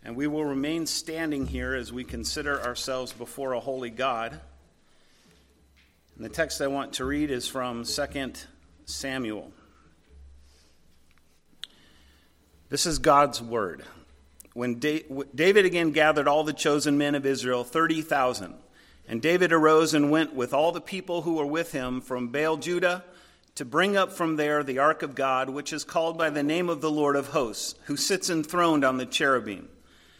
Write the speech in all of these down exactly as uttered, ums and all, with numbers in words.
And we will remain standing here as we consider ourselves before a holy God. And the text I want to read is from Second Samuel. This is God's word. When David again gathered all the chosen men of Israel, thirty thousand, and David arose and went with all the people who were with him from Baal Judah to bring up from there the ark of God, which is called by the name of the Lord of hosts, who sits enthroned on the cherubim.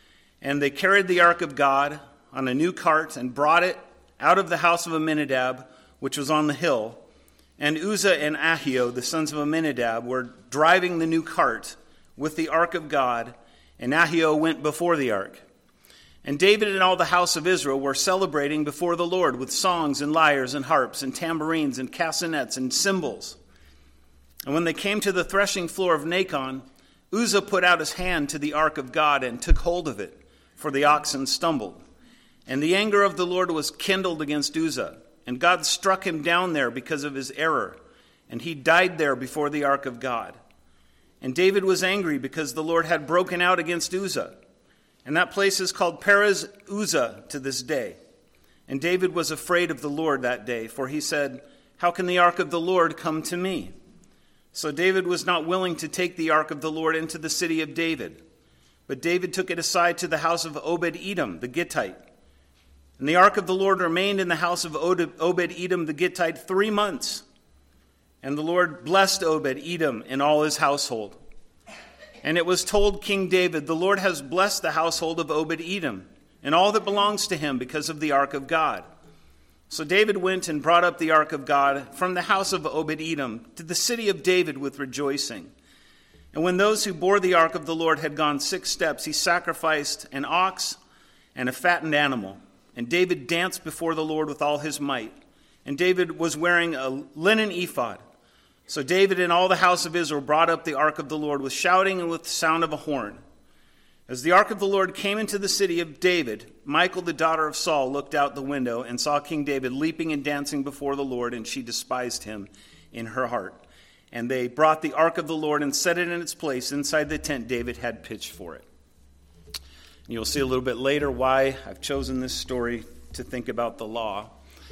And they carried the ark of God on a new cart and brought it out of the house of Amminadab, which was on the hill. And Uzzah and Ahio, the sons of Amminadab, were driving the new cart with the ark of God, and Ahio went before the ark. And David and all the house of Israel were celebrating before the Lord with songs and lyres and harps and tambourines and castanets and cymbals. And when they came to the threshing floor of Nacon, Uzzah put out his hand to the ark of God and took hold of it, for the oxen stumbled. And the anger of the Lord was kindled against Uzzah, and God struck him down there because of his error, and he died there before the ark of God. And David was angry because the Lord had broken out against Uzzah. And that place is called Perez Uzzah to this day. And David was afraid of the Lord that day, for he said, "How can the ark of the Lord come to me?" So David was not willing to take the ark of the Lord into the city of David. But David took it aside to the house of Obed-Edom, the Gittite. And the ark of the Lord remained in the house of Obed-Edom, the Gittite, three months. And the Lord blessed Obed-Edom and all his household. And it was told King David, "The Lord has blessed the household of Obed-Edom and all that belongs to him because of the ark of God." So David went and brought up the ark of God from the house of Obed-Edom to the city of David with rejoicing. And when those who bore the ark of the Lord had gone six steps, he sacrificed an ox and a fattened animal. And David danced before the Lord with all his might. And David was wearing a linen ephod. So David and all the house of Israel brought up the ark of the Lord with shouting and with the sound of a horn. As the ark of the Lord came into the city of David, Michal, the daughter of Saul, looked out the window and saw King David leaping and dancing before the Lord, and she despised him in her heart. And they brought the ark of the Lord and set it in its place inside the tent David had pitched for it. And you'll see a little bit later why I've chosen this story to think about the law.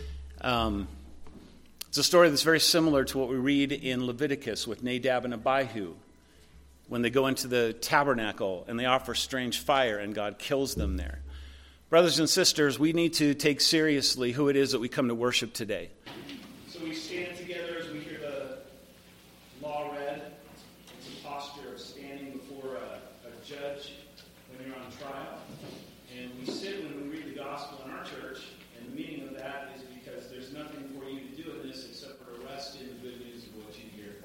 Um, it's a story that's very similar to what we read in Leviticus with Nadab and Abihu, when they go into the tabernacle and they offer strange fire and God kills them there. Brothers and sisters, we need to take seriously who it is that we come to worship today. So we stand together as we hear the law read. It's a posture of standing before a, a judge when you're on trial. And we sit when we read the gospel in our church, and the meaning of that is because there's nothing for you to do in this except for to rest in the good news of what you hear.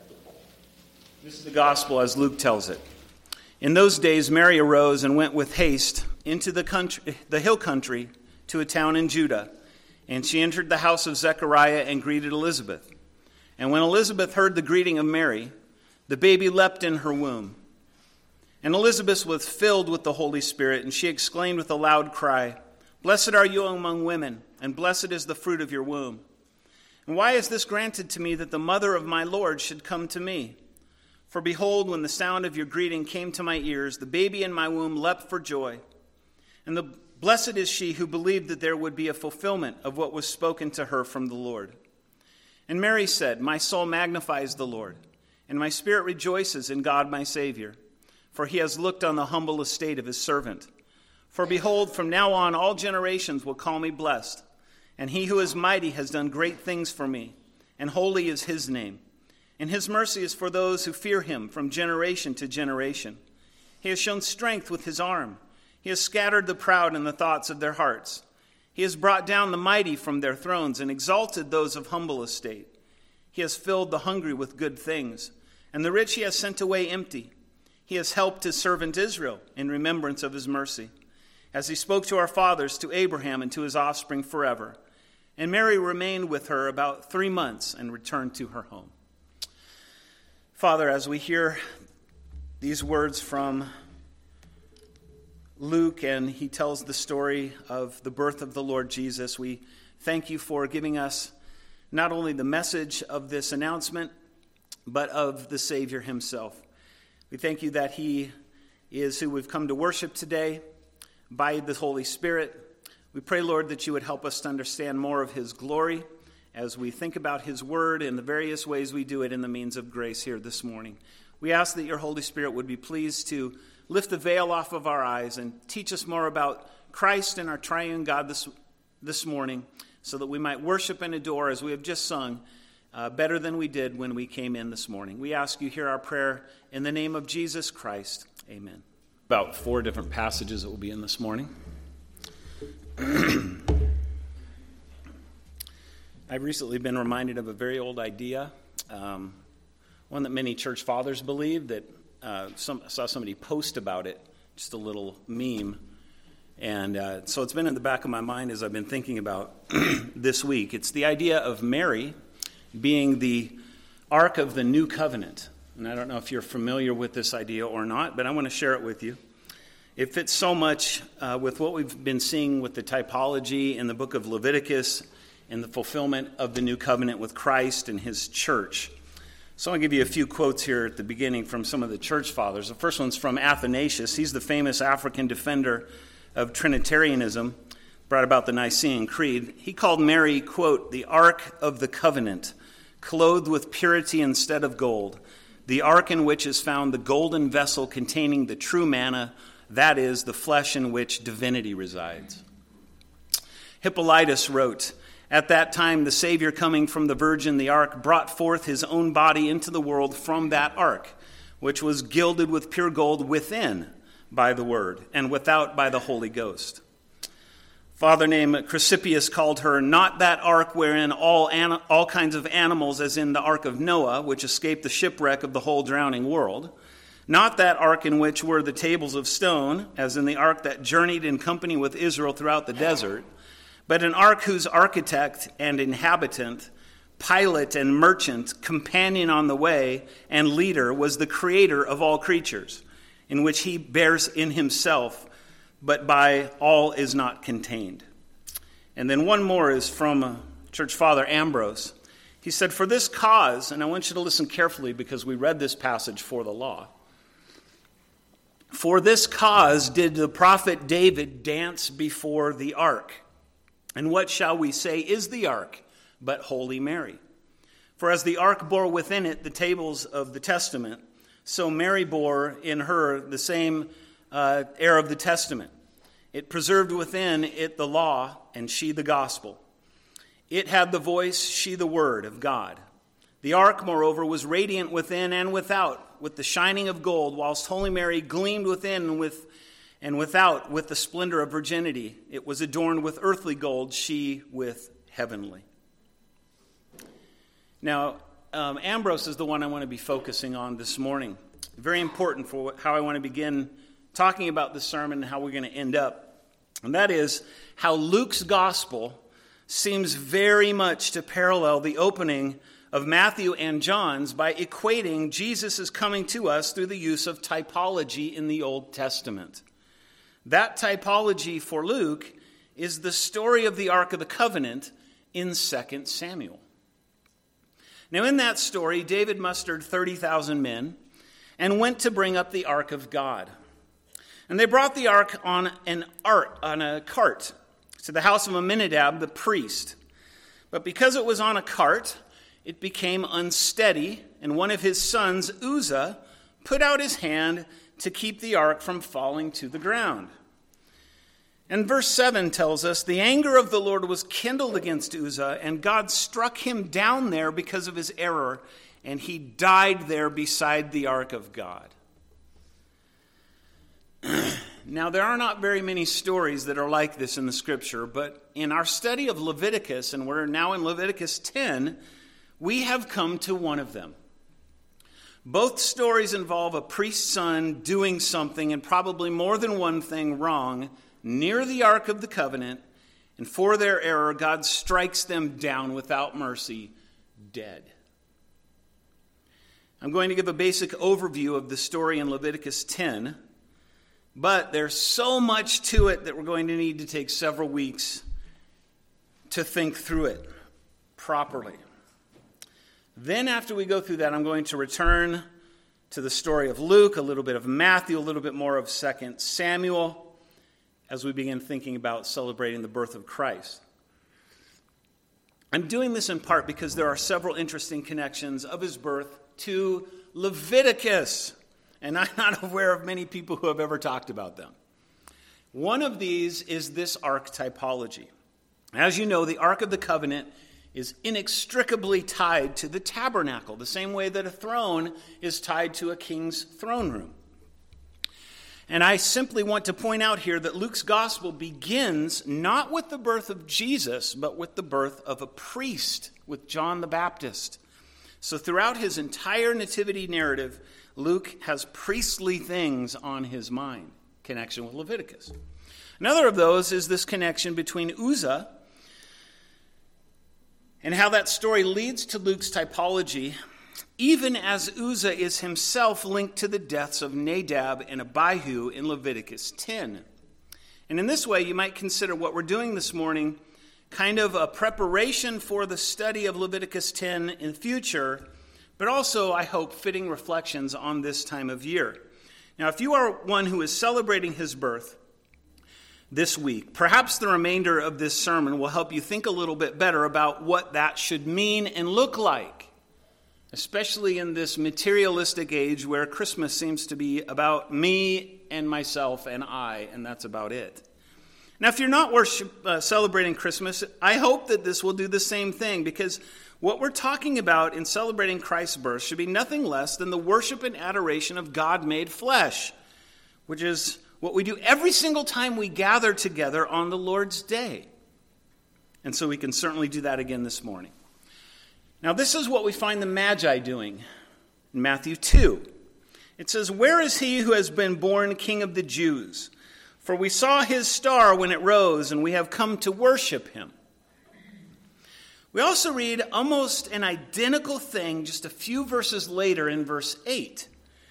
This is the gospel as Luke tells it. In those days, Mary arose and went with haste into the country, the hill country, to a town in Judah. And she entered the house of Zechariah and greeted Elizabeth. And when Elizabeth heard the greeting of Mary, the baby leapt in her womb. And Elizabeth was filled with the Holy Spirit, and she exclaimed with a loud cry, "Blessed are you among women, and blessed is the fruit of your womb. And why is this granted to me, that the mother of my Lord should come to me? For behold, when the sound of your greeting came to my ears, the baby in my womb leapt for joy. And the blessed is she who believed that there would be a fulfillment of what was spoken to her from the Lord." And Mary said, "My soul magnifies the Lord, and my spirit rejoices in God my Savior, for he has looked on the humble estate of his servant. For behold, from now on all generations will call me blessed. And he who is mighty has done great things for me, and holy is his name. And his mercy is for those who fear him from generation to generation. He has shown strength with his arm. He has scattered the proud in the thoughts of their hearts. He has brought down the mighty from their thrones and exalted those of humble estate. He has filled the hungry with good things, and the rich he has sent away empty. He has helped his servant Israel in remembrance of his mercy, as he spoke to our fathers, to Abraham, and to his offspring forever." And Mary remained with her about three months and returned to her home. Father, as we hear these words from Luke, and he tells the story of the birth of the Lord Jesus, we thank you for giving us not only the message of this announcement, but of the Savior himself. We thank you that he is who we've come to worship today, by the Holy Spirit. We pray, Lord, that you would help us to understand more of his glory as we think about his word and the various ways we do it in the means of grace here this morning. We ask that your Holy Spirit would be pleased to lift the veil off of our eyes and teach us more about Christ and our triune God this, this morning, so that we might worship and adore, as we have just sung, uh, better than we did when we came in this morning. We ask you, hear our prayer in the name of Jesus Christ. Amen. About four different passages that we'll be in this morning. I've recently been reminded of a very old idea, um, one that many church fathers believe, that uh, some, I saw somebody post about it, just a little meme. And uh, so it's been in the back of my mind as I've been thinking about this week. It's the idea of Mary being the Ark of the New Covenant. And I don't know if you're familiar with this idea or not, but I want to share it with you. It fits so much uh, with what we've been seeing with the typology in the book of Leviticus and the fulfillment of the New Covenant with Christ and his church. So I'll give you a few quotes here at the beginning from some of the church fathers. The first one's from Athanasius. He's the famous African defender of Trinitarianism, brought about the Nicene Creed. He called Mary, quote, the Ark of the Covenant, clothed with purity instead of gold, the ark in which is found the golden vessel containing the true manna, that is, the flesh in which divinity resides. Hippolytus wrote, at that time the Savior coming from the Virgin, the ark, brought forth his own body into the world from that ark, which was gilded with pure gold within by the Word, and without by the Holy Ghost. Father named Chrysippus called her not that ark wherein all an- all kinds of animals, as in the ark of Noah, which escaped the shipwreck of the whole drowning world, not that ark in which were the tables of stone, as in the ark that journeyed in company with Israel throughout the desert, but an ark whose architect and inhabitant, pilot and merchant, companion on the way, and leader was the Creator of all creatures, in which he bears in himself, but by all is not contained. And then one more is from Church Father Ambrose. He said, for this cause, and I want you to listen carefully because we read this passage for the law. For this cause did the prophet David dance before the ark. And what shall we say is the ark, but Holy Mary? For as the ark bore within it the tables of the testament, so Mary bore in her the same uh, air of the testament. It preserved within it the law, and she the gospel. It had the voice, she the word of God. The ark, moreover, was radiant within and without, with the shining of gold, whilst Holy Mary gleamed within and, with, and without with the splendor of virginity. It was adorned with earthly gold, she with heavenly. Now, Um, Ambrose is the one I want to be focusing on this morning. Very important for how I want to begin talking about this sermon and how we're going to end up. And that is how Luke's gospel seems very much to parallel the opening of Matthew and John's by equating Jesus' coming to us through the use of typology in the Old Testament. That typology for Luke is the story of the Ark of the Covenant in Second Samuel. Now, in that story, David mustered thirty thousand men and went to bring up the ark of God. And they brought the ark on an art, on a cart to the house of Amminadab, the priest. But because it was on a cart, it became unsteady, and one of his sons, Uzzah, put out his hand to keep the ark from falling to the ground. And verse seven tells us, the anger of the Lord was kindled against Uzzah, and God struck him down there because of his error, and he died there beside the ark of God. Now, there are not very many stories that are like this in the scripture, but in our study of Leviticus, and we're now in Leviticus ten, we have come to one of them. Both stories involve a priest's son doing something, and probably more than one thing wrong, near the Ark of the Covenant, and for their error, God strikes them down without mercy, dead. I'm going to give a basic overview of the story in Leviticus ten, but there's so much to it that we're going to need to take several weeks to think through it properly. Then after we go through that, I'm going to return to the story of Luke, a little bit of Matthew, a little bit more of Second Samuel, as we begin thinking about celebrating the birth of Christ. I'm doing this in part because there are several interesting connections of his birth to Leviticus, and I'm not aware of many people who have ever talked about them. One of these is this ark typology. As you know, the Ark of the Covenant is inextricably tied to the tabernacle, the same way that a throne is tied to a king's throne room. And I simply want to point out here that Luke's gospel begins not with the birth of Jesus, but with the birth of a priest, with John the Baptist. So throughout his entire nativity narrative, Luke has priestly things on his mind, connection with Leviticus. Another of those is this connection between Uzzah and how that story leads to Luke's typology, even as Uzzah is himself linked to the deaths of Nadab and Abihu in Leviticus ten. And in this way, you might consider what we're doing this morning kind of a preparation for the study of Leviticus ten in the future, but also, I hope, fitting reflections on this time of year. Now, if you are one who is celebrating his birth this week, perhaps the remainder of this sermon will help you think a little bit better about what that should mean and look like, especially in this materialistic age where Christmas seems to be about me and myself and I, and that's about it. Now, if you're not worship, uh, celebrating Christmas, I hope that this will do the same thing, because what we're talking about in celebrating Christ's birth should be nothing less than the worship and adoration of God made flesh, which is what we do every single time we gather together on the Lord's Day. And so we can certainly do that again this morning. Now, this is what we find the Magi doing in Matthew two. It says, "Where is he who has been born King of the Jews? For we saw his star when it rose, and we have come to worship him." We also read almost an identical thing just a few verses later in verse eight.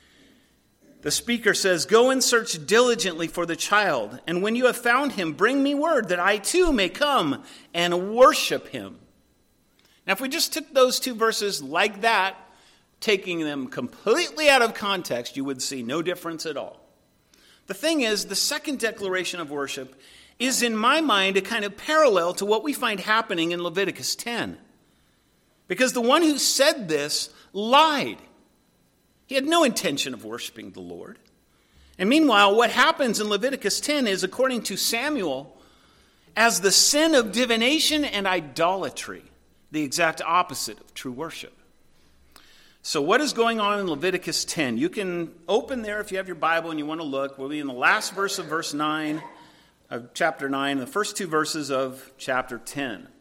The speaker says, "Go and search diligently for the child, and when you have found him, bring me word that I too may come and worship him." Now, if we just took those two verses like that, taking them completely out of context, you would see no difference at all. The thing is, the second declaration of worship is, in my mind, a kind of parallel to what we find happening in Leviticus ten. Because the one who said this lied. He had no intention of worshiping the Lord. And meanwhile, what happens in Leviticus ten is, according to Samuel, as the sin of divination and idolatry, the exact opposite of true worship. So what is going on in Leviticus ten? You can open there if you have your Bible and you want to look. We'll be in the last verse of verse nine of chapter nine, the first two verses of chapter ten.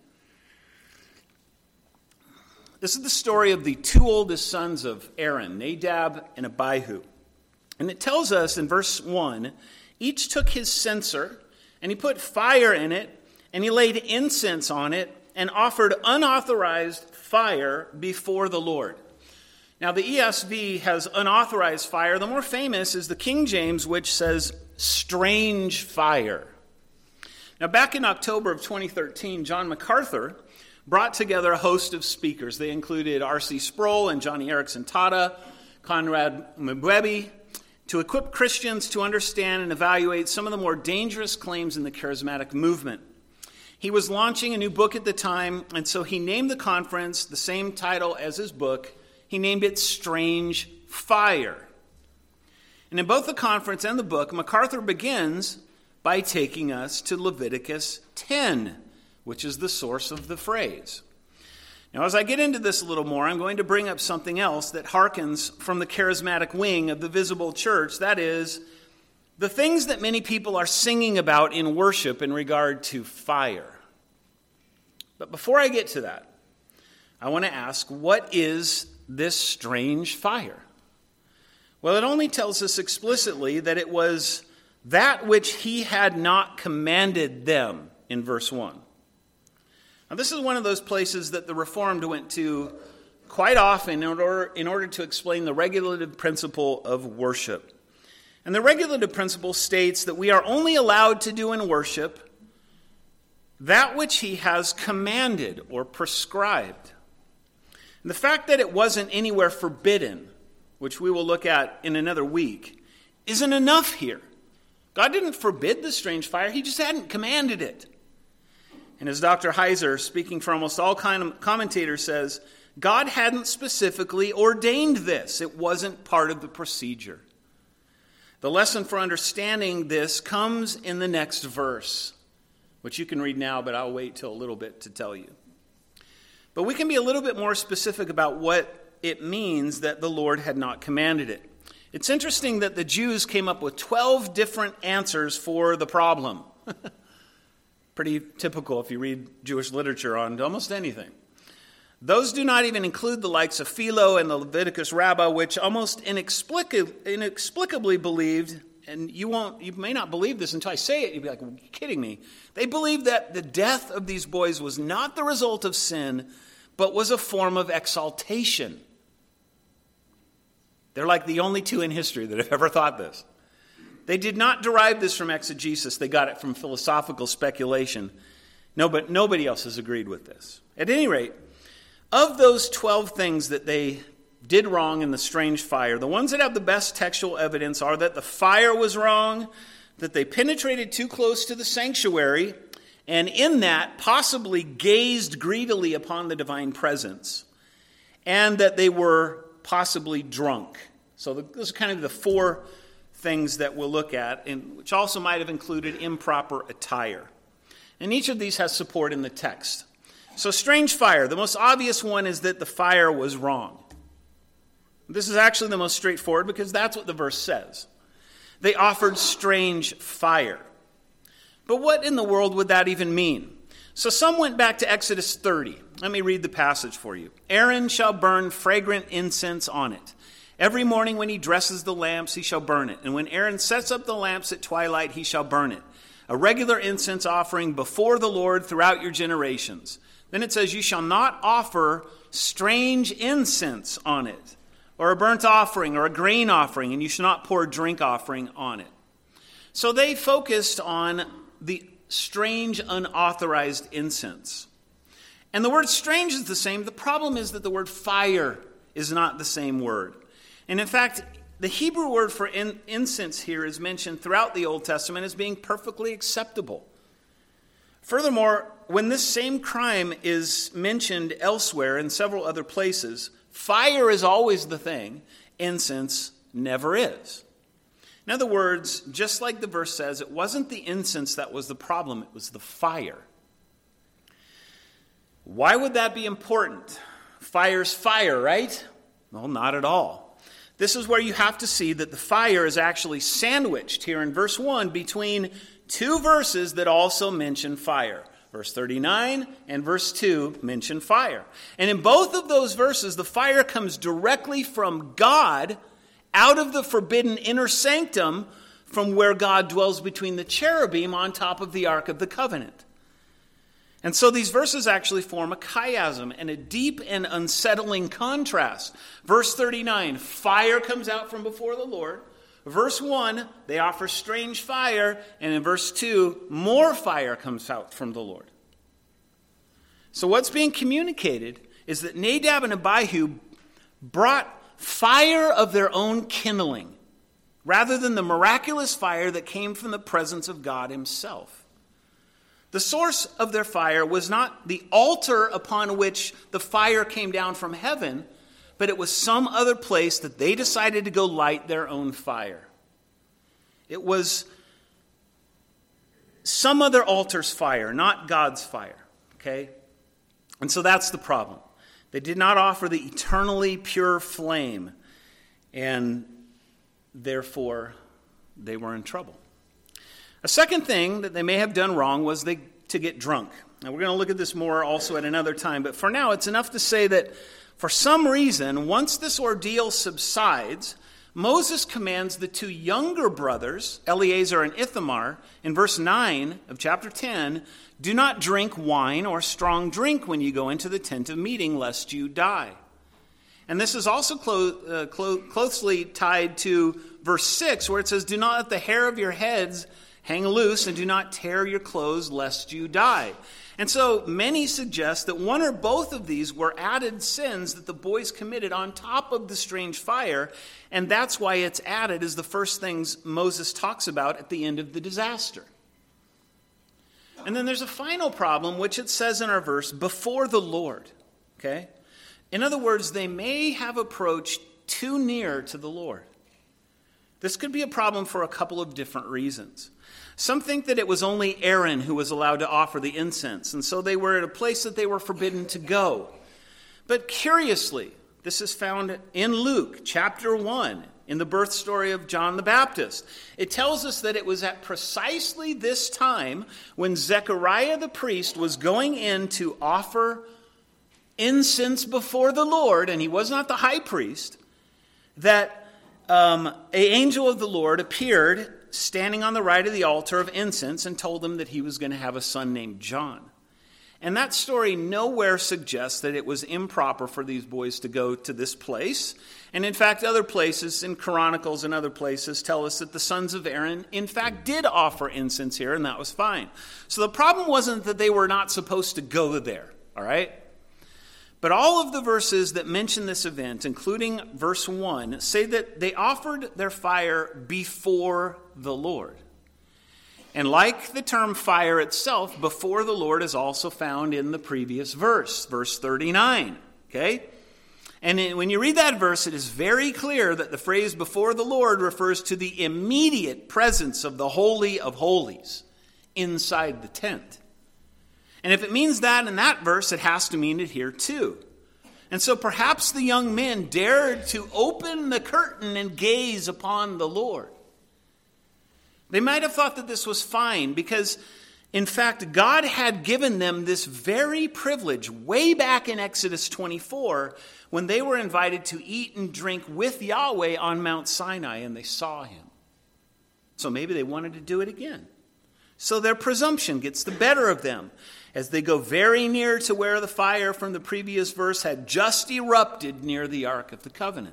This is the story of the two oldest sons of Aaron, Nadab and Abihu. And it tells us in verse one, each took his censer, and he put fire in it, and he laid incense on it, and offered unauthorized fire before the Lord. Now, the E S V has unauthorized fire. The more famous is the King James, which says strange fire. Now, back in October of twenty thirteen, John MacArthur brought together a host of speakers. They included R C Sproul and Johnny Erickson Tada, Conrad Mbewe, to equip Christians to understand and evaluate some of the more dangerous claims in the charismatic movement. He was launching a new book at the time, and so he named the conference the same title as his book. He named it Strange Fire. And in both the conference and the book, MacArthur begins by taking us to Leviticus ten, which is the source of the phrase. Now, as I get into this a little more, I'm going to bring up something else that harkens from the charismatic wing of the visible church. That is, the things that many people are singing about in worship in regard to fire. But before I get to that, I want to ask, what is this strange fire? Well, it only tells us explicitly that it was that which he had not commanded them in verse one. Now, this is one of those places that the Reformed went to quite often in order, in order to explain the regulative principle of worship. And the regulative principle states that we are only allowed to do in worship that which he has commanded or prescribed. And the fact that it wasn't anywhere forbidden, which we will look at in another week, isn't enough here. God didn't forbid the strange fire. He just hadn't commanded it. And as Doctor Heiser, speaking for almost all kind of commentators, says, God hadn't specifically ordained this. It wasn't part of the procedure. The lesson for understanding this comes in the next verse, which you can read now, but I'll wait till a little bit to tell you. But we can be a little bit more specific about what it means that the Lord had not commanded it. It's interesting that the Jews came up with twelve different answers for the problem. Pretty typical if you read Jewish literature on almost anything. Those do not even include the likes of Philo and the Leviticus Rabbah, which almost inexplicably, inexplicably believed, and you won't, you may not believe this until I say it. You'd be like, "Are you kidding me?" They believed that the death of these boys was not the result of sin, but was a form of exaltation. They're like the only two in history that have ever thought this. They did not derive this from exegesis. They got it from philosophical speculation. No, but nobody else has agreed with this. At any rate, of those twelve things that they did wrong in the strange fire, the ones that have the best textual evidence are that the fire was wrong, that they penetrated too close to the sanctuary, and in that possibly gazed greedily upon the divine presence, and that they were possibly drunk. So those are kind of the four things that we'll look at, and which also might have included improper attire. And each of these has support in the text. So strange fire, the most obvious one is that the fire was wrong. This is actually the most straightforward because that's what the verse says. They offered strange fire. But what in the world would that even mean? So some went back to Exodus thirty. Let me read the passage for you. Aaron shall burn fragrant incense on it. Every morning when he dresses the lamps, he shall burn it. And when Aaron sets up the lamps at twilight, he shall burn it. A regular incense offering before the Lord throughout your generations. Then it says, you shall not offer strange incense on it, or a burnt offering, or a grain offering, and you shall not pour drink offering on it. So they focused on the strange, unauthorized incense. And the word strange is the same. The problem is that the word fire is not the same word. And in fact, the Hebrew word for in, incense here is mentioned throughout the Old Testament as being perfectly acceptable. Furthermore, when this same crime is mentioned elsewhere in several other places, fire is always the thing, incense never is. In other words, just like the verse says, it wasn't the incense that was the problem, it was the fire. Why would that be important? Fire's fire, right? Well, not at all. This is where you have to see that the fire is actually sandwiched here in verse one between two verses that also mention fire. Verse thirty-nine and verse two mention fire. And in both of those verses, the fire comes directly from God out of the forbidden inner sanctum from where God dwells between the cherubim on top of the Ark of the Covenant. And so these verses actually form a chiasm and a deep and unsettling contrast. Verse thirty-nine, fire comes out from before the Lord. Verse one, they offer strange fire. And in verse two, more fire comes out from the Lord. So what's being communicated is that Nadab and Abihu brought fire of their own kindling, rather than the miraculous fire that came from the presence of God himself. The source of their fire was not the altar upon which the fire came down from heaven, but it was some other place that they decided to go light their own fire. It was some other altar's fire, not God's fire. Okay? And so that's the problem. They did not offer the eternally pure flame, and therefore they were in trouble. A second thing that they may have done wrong was they to get drunk. Now we're going to look at this more also at another time, but for now it's enough to say that for some reason, once this ordeal subsides, Moses commands the two younger brothers, Eleazar and Ithamar, in verse nine of chapter ten, do not drink wine or strong drink when you go into the tent of meeting, lest you die. And this is also clo- uh, clo- closely tied to verse six, where it says, do not let the hair of your heads Hang loose and do not tear your clothes lest you die. And so many suggest that one or both of these were added sins that the boys committed on top of the strange fire, and that's why it's added as the first things Moses talks about at the end of the disaster. And then there's a final problem, which it says in our verse, before the Lord. Okay? In other words, they may have approached too near to the Lord. This could be a problem for a couple of different reasons. Some think that it was only Aaron who was allowed to offer the incense, and so they were at a place that they were forbidden to go. But curiously, this is found in Luke chapter one, in the birth story of John the Baptist. It tells us that it was at precisely this time when Zechariah the priest was going in to offer incense before the Lord, and he was not the high priest, that um, an angel of the Lord appeared standing on the right of the altar of incense and told him that he was going to have a son named John. And that story nowhere suggests that it was improper for these boys to go to this place. And in fact, other places in Chronicles and other places tell us that the sons of Aaron, in fact, did offer incense here, and that was fine. So the problem wasn't that they were not supposed to go there, all right? But all of the verses that mention this event, including verse one, say that they offered their fire before the Lord. And like the term fire itself, before the Lord is also found in the previous verse, verse thirty-nine. Okay? And when you read that verse, it is very clear that the phrase before the Lord refers to the immediate presence of the Holy of Holies inside the tent. And if it means that in that verse, it has to mean it here too. And so perhaps the young men dared to open the curtain and gaze upon the Lord. They might have thought that this was fine because, in fact, God had given them this very privilege way back in Exodus twenty-four when they were invited to eat and drink with Yahweh on Mount Sinai and they saw him. So maybe they wanted to do it again. So their presumption gets the better of them as they go very near to where the fire from the previous verse had just erupted near the Ark of the Covenant.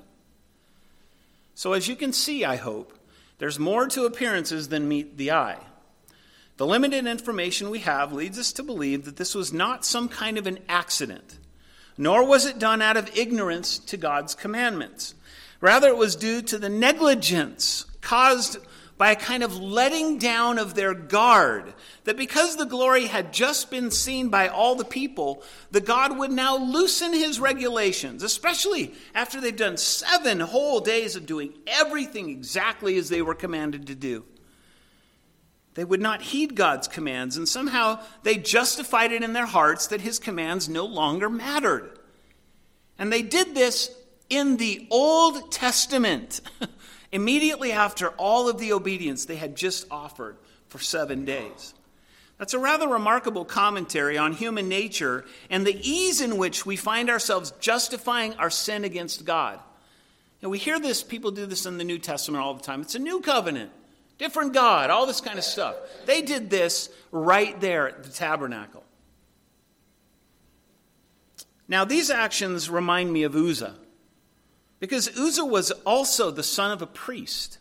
So as you can see, I hope, there's more to appearances than meet the eye. The limited information we have leads us to believe that this was not some kind of an accident, nor was it done out of ignorance to God's commandments. Rather, it was due to the negligence caused by a kind of letting down of their guard, that because the glory had just been seen by all the people, the God would now loosen his regulations, especially after they've done seven whole days of doing everything exactly as they were commanded to do. They would not heed God's commands, and somehow they justified it in their hearts that his commands no longer mattered. And they did this in the Old Testament, immediately after all of the obedience they had just offered for seven days. That's a rather remarkable commentary on human nature and the ease in which we find ourselves justifying our sin against God. And we hear this, people do this in the New Testament all the time. It's a new covenant, different God, all this kind of stuff. They did this right there at the tabernacle. Now, these actions remind me of Uzzah, because Uzzah was also the son of a priest.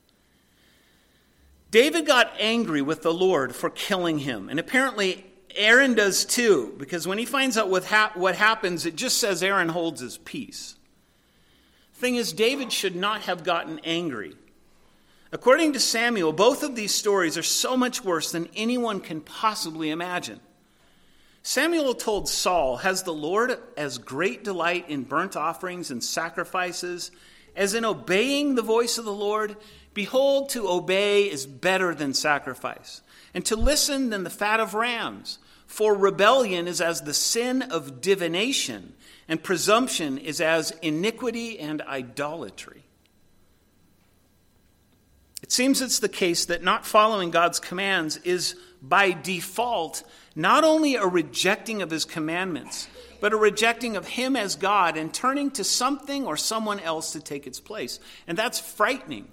David got angry with the Lord for killing him, and apparently Aaron does too, because when he finds out what, ha- what happens, it just says Aaron holds his peace. Thing is, David should not have gotten angry. According to Samuel, both of these stories are so much worse than anyone can possibly imagine. Samuel told Saul, "Has the Lord as great delight in burnt offerings and sacrifices as in obeying the voice of the Lord? Behold, to obey is better than sacrifice, and to listen than the fat of rams. For rebellion is as the sin of divination, and presumption is as iniquity and idolatry." It seems it's the case that not following God's commands is by default not only a rejecting of his commandments, but a rejecting of him as God and turning to something or someone else to take its place. And that's frightening.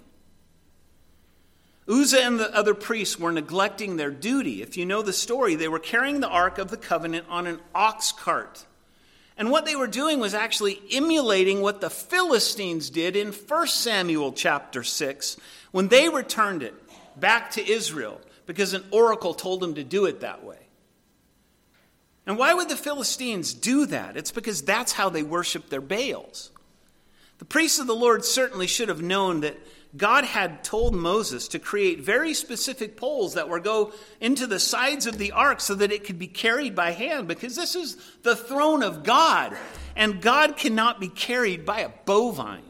Uzzah and the other priests were neglecting their duty. If you know the story, they were carrying the Ark of the Covenant on an ox cart. And what they were doing was actually emulating what the Philistines did in First Samuel chapter six when they returned it back to Israel. because an oracle told him to do it that way. And why would the Philistines do that? It's because that's how they worship their Baals. The priests of the Lord certainly should have known that God had told Moses to create very specific poles that would go into the sides of the ark so that it could be carried by hand, because this is the throne of God, and God cannot be carried by a bovine.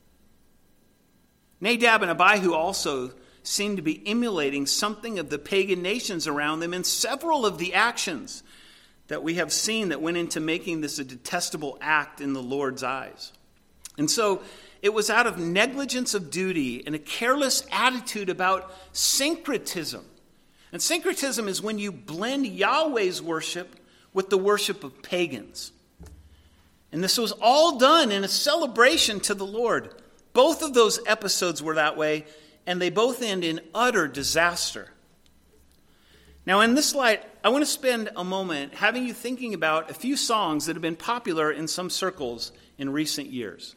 Nadab and Abihu also seem to be emulating something of the pagan nations around them in several of the actions that we have seen that went into making this a detestable act in the Lord's eyes. And so it was out of negligence of duty and a careless attitude about syncretism. And syncretism is when you blend Yahweh's worship with the worship of pagans. And this was all done in a celebration to the Lord. Both of those episodes were that way, and they both end in utter disaster. Now, in this light, I want to spend a moment having you thinking about a few songs that have been popular in some circles in recent years.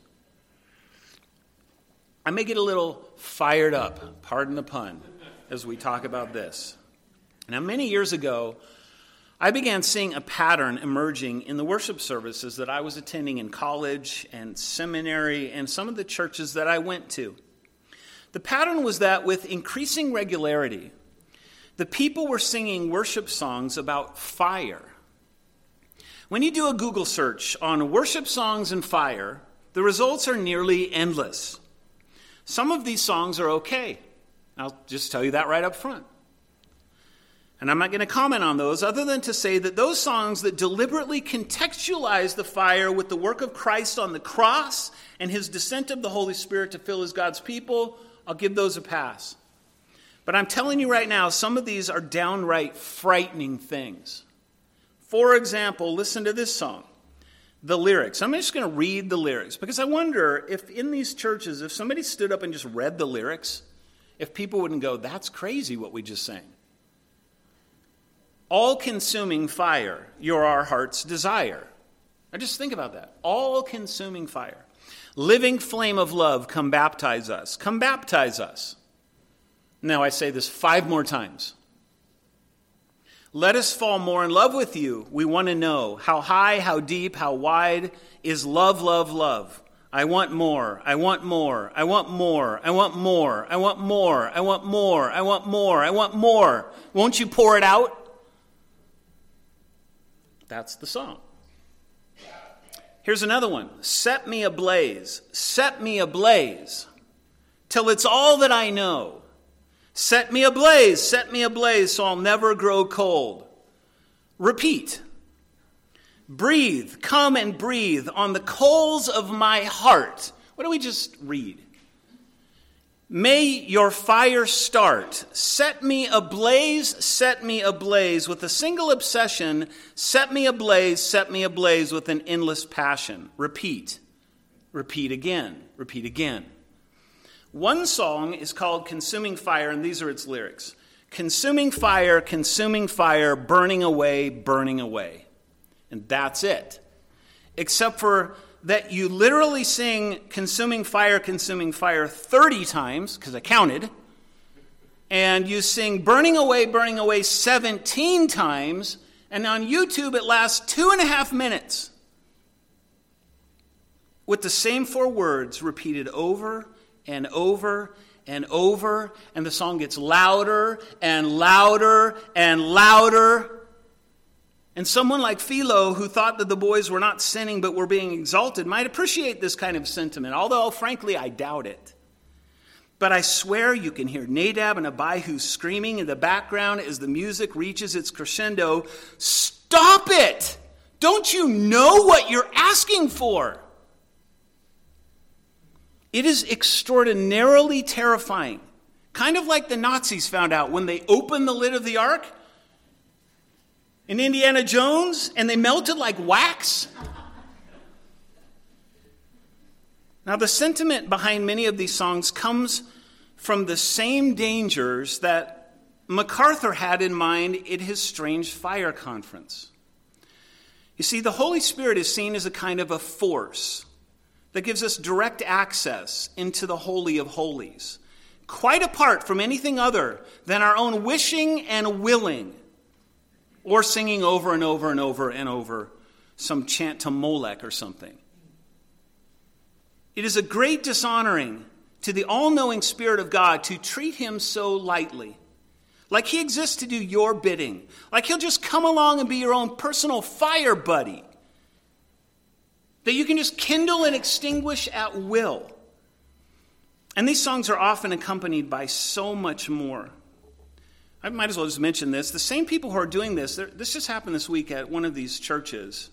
I may get a little fired up, pardon the pun, as we talk about this. Now, many years ago, I began seeing a pattern emerging in the worship services that I was attending in college and seminary and some of the churches that I went to. The pattern was that with increasing regularity, the people were singing worship songs about fire. When you do a Google search on worship songs and fire, the results are nearly endless. Some of these songs are okay. I'll just tell you that right up front. And I'm not going to comment on those other than to say that those songs that deliberately contextualize the fire with the work of Christ on the cross and his descent of the Holy Spirit to fill as God's people, I'll give those a pass. But I'm telling you right now, some of these are downright frightening things. For example, listen to this song, the lyrics. I'm just going to read the lyrics because I wonder if in these churches, if somebody stood up and just read the lyrics, if people wouldn't go, that's crazy what we just sang. All-consuming fire, you're our heart's desire. Now just think about that. All-consuming fire. Living flame of love, come baptize us. Come baptize us. Now I say this five more times. Let us fall more in love with you. We want to know how high, how deep, how wide is love, love, love. I want more. I want more. I want more. I want more. I want more. I want more. I want more. I want more. Won't you pour it out? That's the song. Here's another one. Set me ablaze. Set me ablaze. Till it's all that I know. Set me ablaze. Set me ablaze so I'll never grow cold. Repeat. Breathe. Come and breathe on the coals of my heart. What do we just read? May your fire start. Set me ablaze, set me ablaze with a single obsession. Set me ablaze, set me ablaze with an endless passion. Repeat. Repeat again. Repeat again. One song is called Consuming Fire, and these are its lyrics. Consuming fire, consuming fire, burning away, burning away. And that's it. Except for that you literally sing consuming fire, consuming fire thirty times, because I counted, and you sing burning away, burning away seventeen times, and on YouTube it lasts two and a half minutes with the same four words repeated over and over and over, and the song gets louder and louder and louder. And someone like Philo, who thought that the boys were not sinning but were being exalted, might appreciate this kind of sentiment, although, frankly, I doubt it. But I swear you can hear Nadab and Abihu screaming in the background as the music reaches its crescendo, "Stop it! Don't you know what you're asking for?" It is extraordinarily terrifying, kind of like the Nazis found out when they opened the lid of the ark in Indiana Jones, and they melted like wax. Now, the sentiment behind many of these songs comes from the same dangers that MacArthur had in mind at his Strange Fire Conference. You see, the Holy Spirit is seen as a kind of a force that gives us direct access into the Holy of Holies, quite apart from anything other than our own wishing and willing, or singing over and over and over and over some chant to Molech or something. It is a great dishonoring to the all-knowing Spirit of God to treat him so lightly, like he exists to do your bidding, like he'll just come along and be your own personal fire buddy that you can just kindle and extinguish at will. And these songs are often accompanied by so much more. I might as well just mention this. The same people who are doing this, this just happened this week at one of these churches,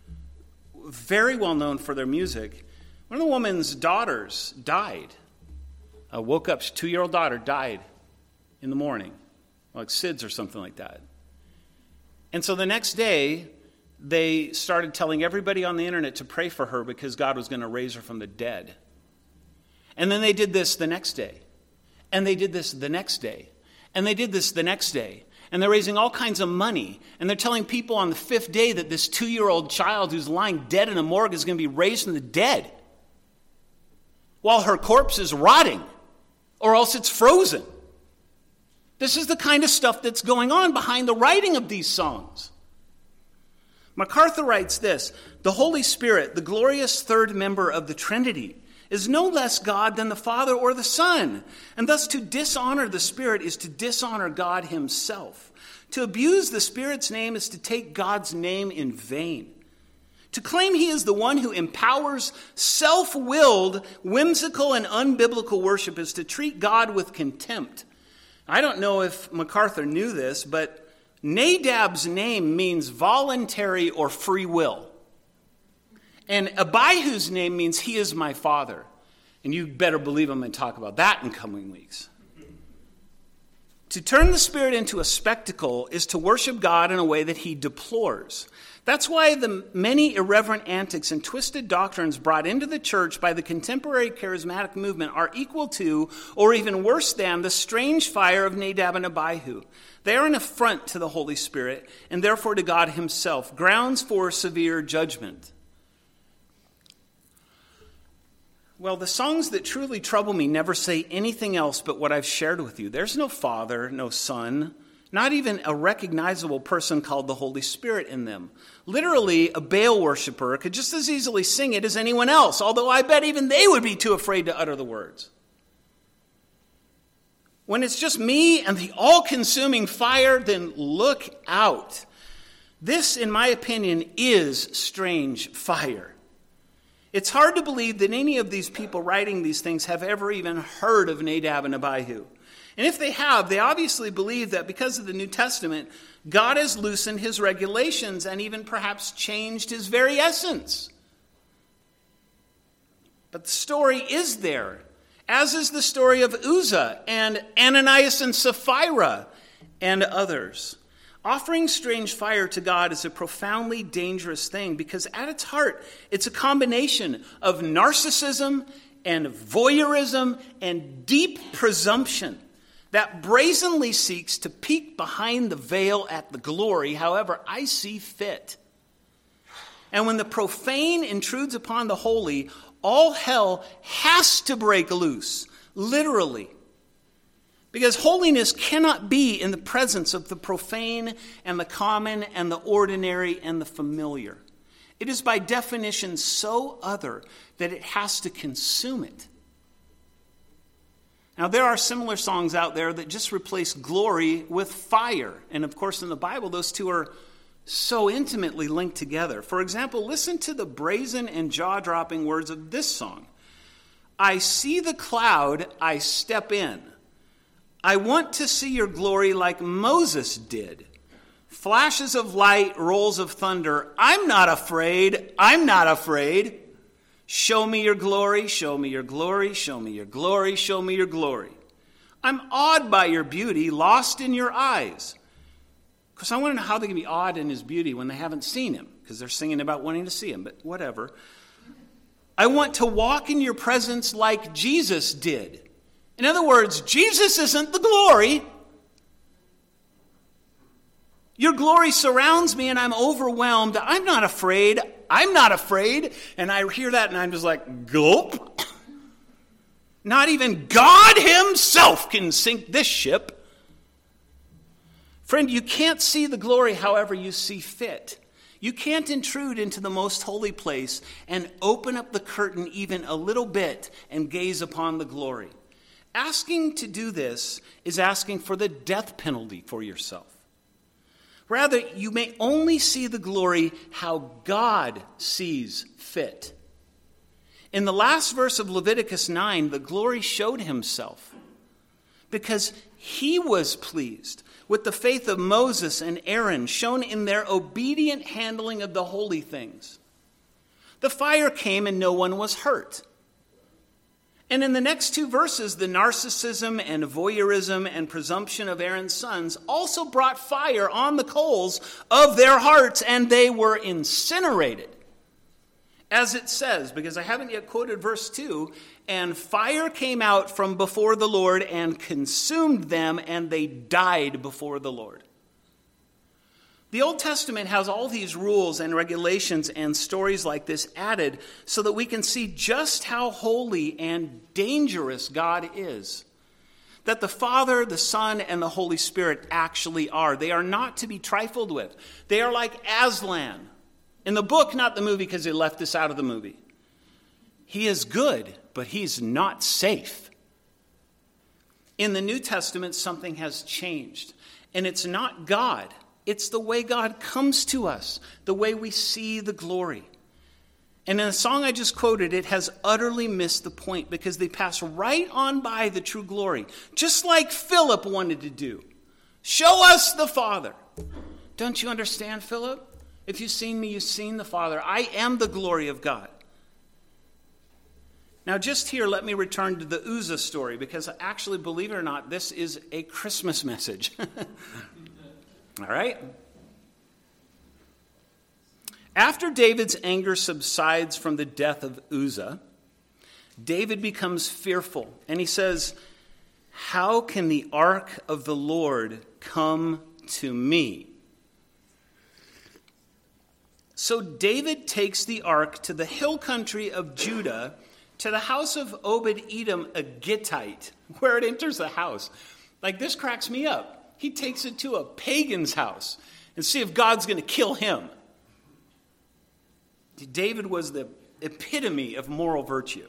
very well known for their music. One of the woman's daughters died. Uh, woke up, two-year-old daughter died in the morning, like S I D S or something like that. And so the next day, they started telling everybody on the internet to pray for her because God was going to raise her from the dead. And then they did this the next day. And they did this the next day. And they did this the next day. And they're raising all kinds of money. And they're telling people on the fifth day that this two-year-old child who's lying dead in a morgue is going to be raised from the dead, while her corpse is rotting, or else it's frozen. This is the kind of stuff that's going on behind the writing of these songs. MacArthur writes this: the Holy Spirit, the glorious third member of the Trinity, is no less God than the Father or the Son. And thus to dishonor the Spirit is to dishonor God himself. To abuse the Spirit's name is to take God's name in vain. To claim he is the one who empowers self-willed, whimsical, and unbiblical worship is to treat God with contempt. I don't know if MacArthur knew this, but Nadab's name means voluntary or free will. And Abihu's name means he is my father. And you better believe I'm going to talk about that in coming weeks. To turn the Spirit into a spectacle is to worship God in a way that he deplores. That's why the many irreverent antics and twisted doctrines brought into the church by the contemporary charismatic movement are equal to, or even worse than, the strange fire of Nadab and Abihu. They are an affront to the Holy Spirit, and therefore to God himself, grounds for severe judgment. Well, the songs that truly trouble me never say anything else but what I've shared with you. There's no Father, no Son, not even a recognizable person called the Holy Spirit in them. Literally, a Baal worshiper could just as easily sing it as anyone else, although I bet even they would be too afraid to utter the words. When it's just me and the all-consuming fire, then look out. This, in my opinion, is strange fire. It's hard to believe that any of these people writing these things have ever even heard of Nadab and Abihu. And if they have, they obviously believe that because of the New Testament, God has loosened his regulations and even perhaps changed his very essence. But the story is there, as is the story of Uzzah and Ananias and Sapphira and others. Offering strange fire to God is a profoundly dangerous thing because at its heart, it's a combination of narcissism and voyeurism and deep presumption that brazenly seeks to peek behind the veil at the glory however I see fit. And when the profane intrudes upon the holy, all hell has to break loose, literally. Because holiness cannot be in the presence of the profane and the common and the ordinary and the familiar. It is by definition so other that it has to consume it. Now, there are similar songs out there that just replace glory with fire. And of course, in the Bible, those two are so intimately linked together. For example, listen to the brazen and jaw-dropping words of this song. I see the cloud, I step in. I want to see your glory like Moses did. Flashes of light, rolls of thunder. I'm not afraid. I'm not afraid. Show me your glory, show me your glory, show me your glory, show me your glory. I'm awed by your beauty, lost in your eyes. Because I want to know how they can be awed in his beauty when they haven't seen him, because they're singing about wanting to see him, but whatever. I want to walk in your presence like Jesus did. In other words, Jesus isn't the glory. Your glory surrounds me and I'm overwhelmed. I'm not afraid. I'm not afraid. And I hear that and I'm just like, gulp. Not even God himself can sink this ship. Friend, you can't see the glory however you see fit. You can't intrude into the most holy place and open up the curtain even a little bit and gaze upon the glory. Asking to do this is asking for the death penalty for yourself. Rather, you may only see the glory how God sees fit. In the last verse of Leviticus nine, the glory showed himself because he was pleased with the faith of Moses and Aaron shown in their obedient handling of the holy things. The fire came and no one was hurt. And in the next two verses, the narcissism and voyeurism and presumption of Aaron's sons also brought fire on the coals of their hearts, and they were incinerated. As it says, because I haven't yet quoted verse two, and fire came out from before the Lord and consumed them, and they died before the Lord. The Old Testament has all these rules and regulations and stories like this added so that we can see just how holy and dangerous God is. That the Father, the Son, and the Holy Spirit actually are. They are not to be trifled with. They are like Aslan. In the book, not the movie, because they left this out of the movie. He is good, but he's not safe. In the New Testament, something has changed. And it's not God. It's the way God comes to us, the way we see the glory. And in the song I just quoted, it has utterly missed the point because they pass right on by the true glory, just like Philip wanted to do. Show us the Father. Don't you understand, Philip? If you've seen me, you've seen the Father. I am the glory of God. Now, just here, let me return to the Uzzah story, because actually, believe it or not, this is a Christmas message. All right? After David's anger subsides from the death of Uzzah, David becomes fearful, and he says, "How can the ark of the Lord come to me?" So David takes the ark to the hill country of Judah, to the house of Obed-Edom, a Gittite, where it enters the house. Like, this cracks me up. He takes it to a pagan's house and see if God's going to kill him. David was the epitome of moral virtue.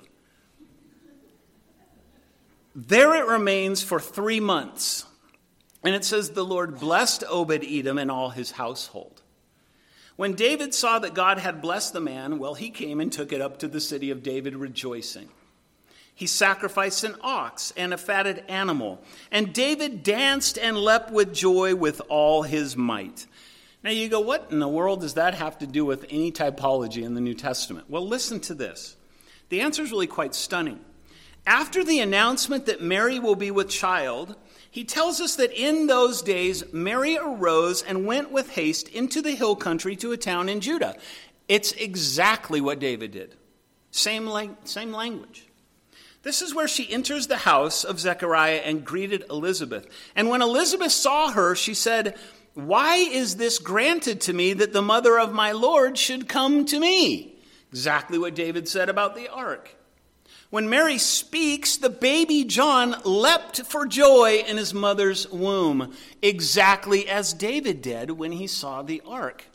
There it remains for three months. And it says the Lord blessed Obed-Edom and all his household. When David saw that God had blessed the man, well, he came and took it up to the city of David rejoicing. He sacrificed an ox and a fatted animal, and David danced and leapt with joy with all his might. Now you go, what in the world does that have to do with any typology in the New Testament? Well, listen to this. The answer is really quite stunning. After the announcement that Mary will be with child, he tells us that in those days, Mary arose and went with haste into the hill country to a town in Judah. It's exactly what David did. Same, lang- same language. This is where she enters the house of Zechariah and greeted Elizabeth. And when Elizabeth saw her, she said, "Why is this granted to me that the mother of my Lord should come to me?" Exactly what David said about the ark. When Mary speaks, the baby John leapt for joy in his mother's womb, exactly as David did when he saw the ark.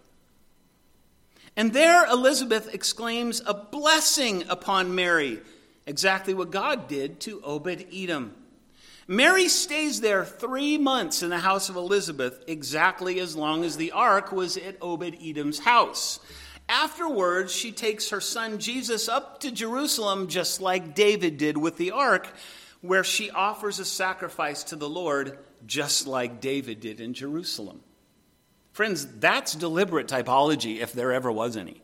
And there Elizabeth exclaims a blessing upon Mary, exactly what God did to Obed-Edom. Mary stays there three months in the house of Elizabeth, exactly as long as the ark was at Obed-Edom's house. Afterwards, she takes her son Jesus up to Jerusalem, just like David did with the ark, where she offers a sacrifice to the Lord, just like David did in Jerusalem. Friends, that's deliberate typology, if there ever was any.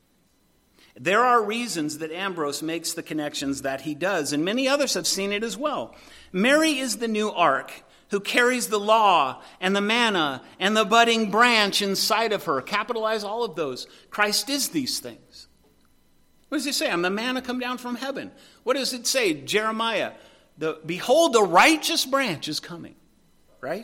There are reasons that Ambrose makes the connections that he does, and many others have seen it as well. Mary is the new ark who carries the law and the manna and the budding branch inside of her. Capitalize all of those. Christ is these things. What does he say? I'm the manna come down from heaven. What does it say? Jeremiah, the, behold, the righteous branch is coming. Right?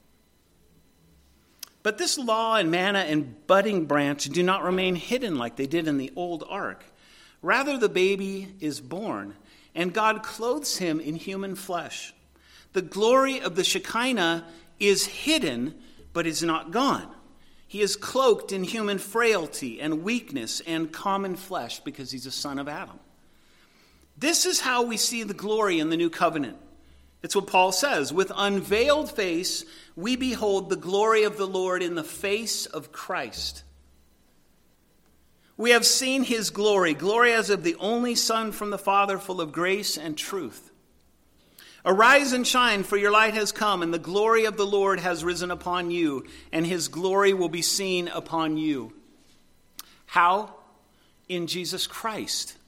But this law and manna and budding branch do not remain hidden like they did in the old ark. Rather, the baby is born, and God clothes him in human flesh. The glory of the Shekinah is hidden, but is not gone. He is cloaked in human frailty and weakness and common flesh because he's a son of Adam. This is how we see the glory in the new covenant. It's what Paul says. With unveiled face, we behold the glory of the Lord in the face of Christ. We have seen his glory, glory as of the only Son from the Father, full of grace and truth. Arise and shine, for your light has come, and the glory of the Lord has risen upon you, and his glory will be seen upon you. How? In Jesus Christ.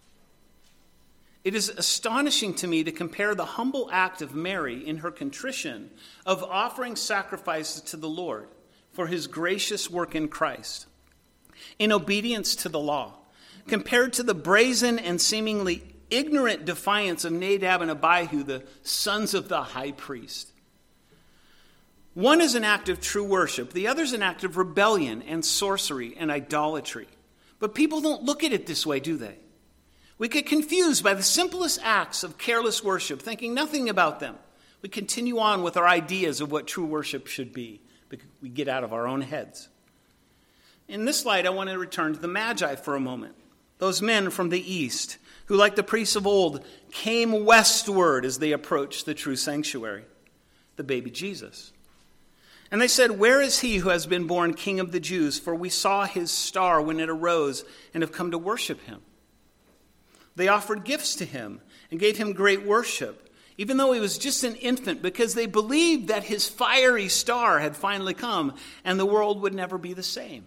It is astonishing to me to compare the humble act of Mary in her contrition of offering sacrifices to the Lord for his gracious work in Christ, in obedience to the law, compared to the brazen and seemingly ignorant defiance of Nadab and Abihu, the sons of the high priest. One is an act of true worship. The other is an act of rebellion and sorcery and idolatry. But people don't look at it this way, do they? We get confused by the simplest acts of careless worship, thinking nothing about them. We continue on with our ideas of what true worship should be, because we get out of our own heads. In this light, I want to return to the Magi for a moment. Those men from the east, who, like the priests of old, came westward as they approached the true sanctuary, the baby Jesus. And they said, "Where is he who has been born King of the Jews? For we saw his star when it arose and have come to worship him." They offered gifts to him and gave him great worship, even though he was just an infant, because they believed that his fiery star had finally come and the world would never be the same.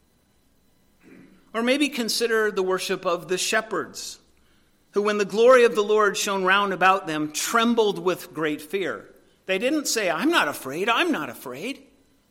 Or maybe consider the worship of the shepherds, who, when the glory of the Lord shone round about them, trembled with great fear. They didn't say, "I'm not afraid, I'm not afraid."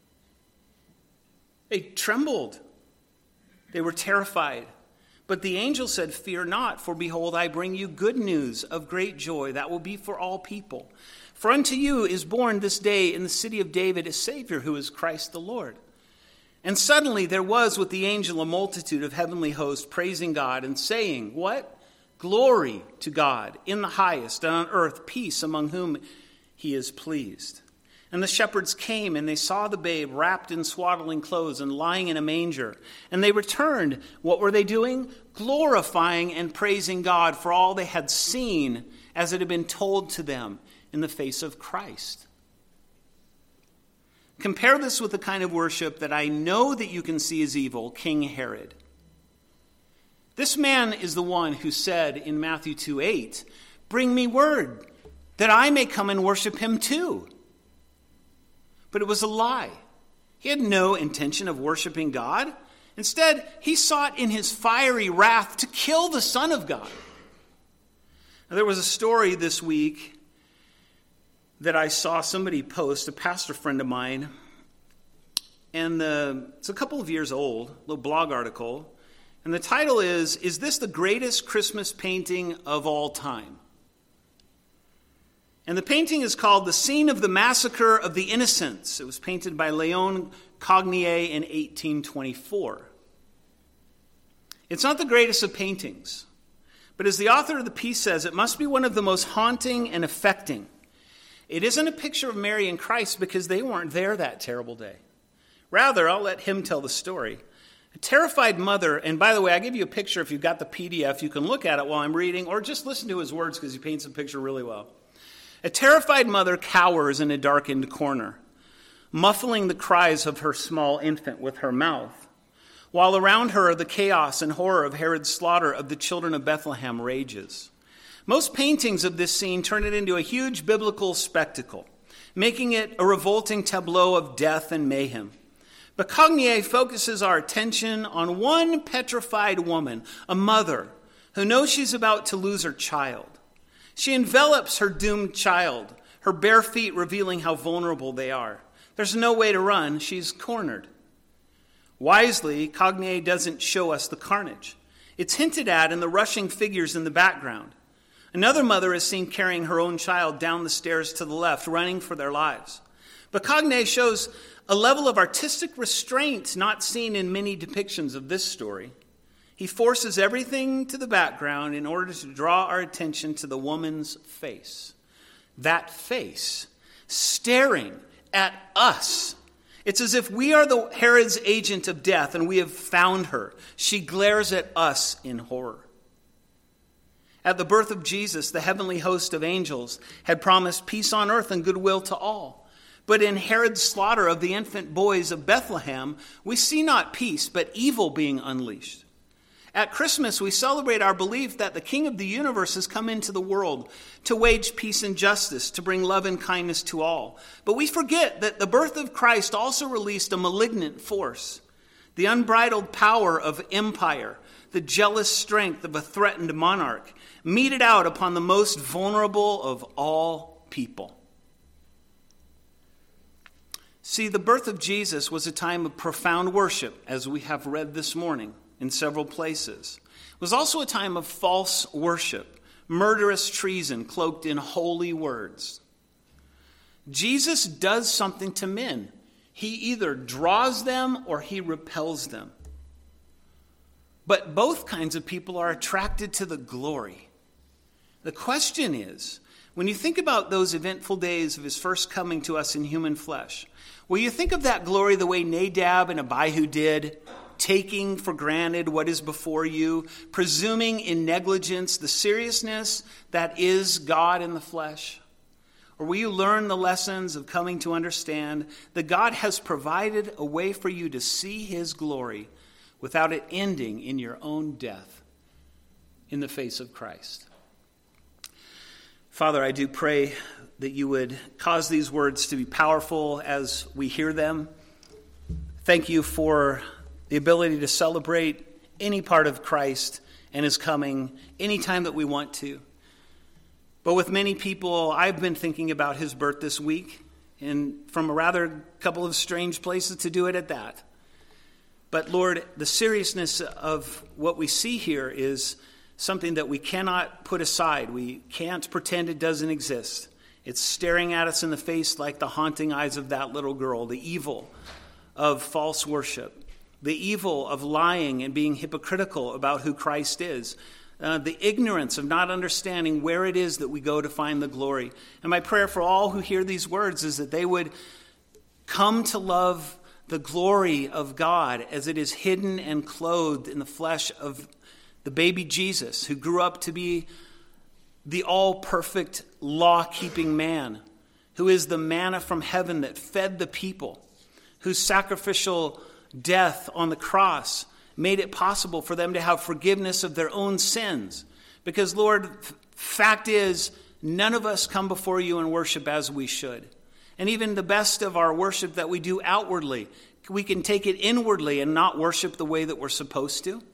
They trembled. They were terrified. But the angel said, "Fear not, for behold, I bring you good news of great joy that will be for all people. For unto you is born this day in the city of David a Savior, who is Christ the Lord." And suddenly there was with the angel a multitude of heavenly hosts praising God and saying, what? Glory to God in the highest, and on earth peace among whom he is pleased. And the shepherds came, and they saw the babe wrapped in swaddling clothes and lying in a manger. And they returned. What were they doing? Glorifying and praising God for all they had seen as it had been told to them in the face of Christ. Compare this with the kind of worship that I know that you can see as evil, King Herod. This man is the one who said in Matthew two eight, "Bring me word that I may come and worship him too." But it was a lie. He had no intention of worshiping God. Instead, he sought in his fiery wrath to kill the Son of God. Now, there was a story this week that I saw somebody post, a pastor friend of mine, and the, it's a couple of years old, a little blog article, and the title is, "Is this the greatest Christmas painting of all time?" And the painting is called "The Scene of the Massacre of the Innocents." It was painted by Léon Cogniet in eighteen twenty-four. It's not the greatest of paintings, but as the author of the piece says, it must be one of the most haunting and affecting. It isn't a picture of Mary and Christ because they weren't there that terrible day. Rather, I'll let him tell the story. A terrified mother, and by the way, I give you a picture if you've got the P D F. You can look at it while I'm reading, or just listen to his words because he paints the picture really well. A terrified mother cowers in a darkened corner, muffling the cries of her small infant with her mouth, while around her the chaos and horror of Herod's slaughter of the children of Bethlehem rages. Most paintings of this scene turn it into a huge biblical spectacle, making it a revolting tableau of death and mayhem. But Cogniet focuses our attention on one petrified woman, a mother, who knows she's about to lose her child. She envelops her doomed child, her bare feet revealing how vulnerable they are. There's no way to run. She's cornered. Wisely, Cogniet doesn't show us the carnage. It's hinted at in the rushing figures in the background. Another mother is seen carrying her own child down the stairs to the left, running for their lives. But Cogniet shows a level of artistic restraint not seen in many depictions of this story. He He forces everything to the background in order to draw our attention to the woman's face. That face, staring at us. It's as if we are the Herod's agent of death and we have found her. She glares at us in horror. At the birth of Jesus, the heavenly host of angels had promised peace on earth and goodwill to all. But in Herod's slaughter of the infant boys of Bethlehem, we see not peace, but evil being unleashed. At Christmas, we celebrate our belief that the King of the universe has come into the world to wage peace and justice, to bring love and kindness to all. But we forget that the birth of Christ also released a malignant force, the unbridled power of empire, the jealous strength of a threatened monarch, meted out upon the most vulnerable of all people. See, the birth of Jesus was a time of profound worship, as we have read this morning in several places. It was also a time of false worship, murderous treason cloaked in holy words. Jesus does something to men. He either draws them or he repels them. But both kinds of people are attracted to the glory. The question is, when you think about those eventful days of his first coming to us in human flesh, will you think of that glory the way Nadab and Abihu did, taking for granted what is before you, presuming in negligence the seriousness that is God in the flesh? Or will you learn the lessons of coming to understand that God has provided a way for you to see his glory without it ending in your own death in the face of Christ? Father, I do pray that you would cause these words to be powerful as we hear them. Thank you for the ability to celebrate any part of Christ and his coming anytime that we want to. But with many people, I've been thinking about his birth this week, and from a rather couple of strange places to do it at that. But Lord, the seriousness of what we see here is something that we cannot put aside. We can't pretend it doesn't exist. It's staring at us in the face like the haunting eyes of that little girl, the evil of false worship, the evil of lying and being hypocritical about who Christ is, uh, the ignorance of not understanding where it is that we go to find the glory. And my prayer for all who hear these words is that they would come to love the glory of God as it is hidden and clothed in the flesh of the baby Jesus, who grew up to be the all-perfect law-keeping man, who is the manna from heaven that fed the people, whose sacrificial death on the cross made it possible for them to have forgiveness of their own sins. Because, Lord, f- fact is, none of us come before you and worship as we should. And even the best of our worship that we do outwardly, we can take it inwardly and not worship the way that we're supposed to.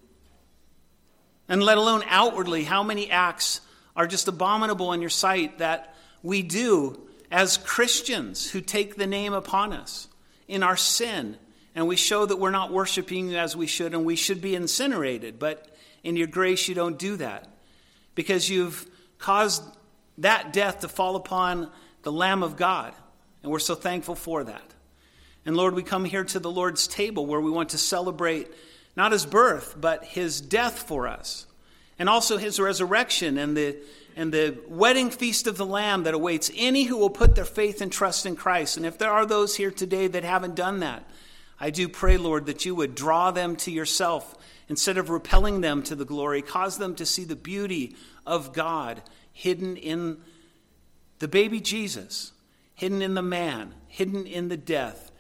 And let alone outwardly, how many acts are just abominable in your sight that we do as Christians who take the name upon us in our sin, and we show that we're not worshiping you as we should, and we should be incinerated. But in your grace, you don't do that, because you've caused that death to fall upon the Lamb of God, and we're so thankful for that. And Lord, we come here to the Lord's table where we want to celebrate not his birth, but his death for us, and also his resurrection and the and the wedding feast of the Lamb that awaits any who will put their faith and trust in Christ. And if there are those here today that haven't done that, I do pray, Lord, that you would draw them to yourself instead of repelling them to the glory. Cause them to see the beauty of God hidden in the baby Jesus, hidden in the man, hidden in the death,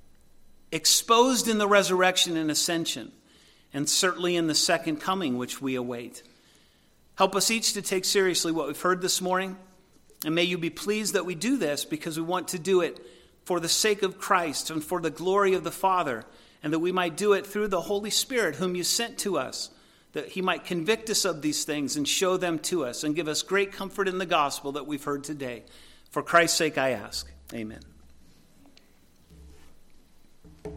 exposed in the resurrection and ascension, and certainly in the second coming, which we await. Help us each to take seriously what we've heard this morning, and may you be pleased that we do this, because we want to do it for the sake of Christ and for the glory of the Father, and that we might do it through the Holy Spirit whom you sent to us, that he might convict us of these things and show them to us and give us great comfort in the gospel that we've heard today. For Christ's sake I ask. Amen.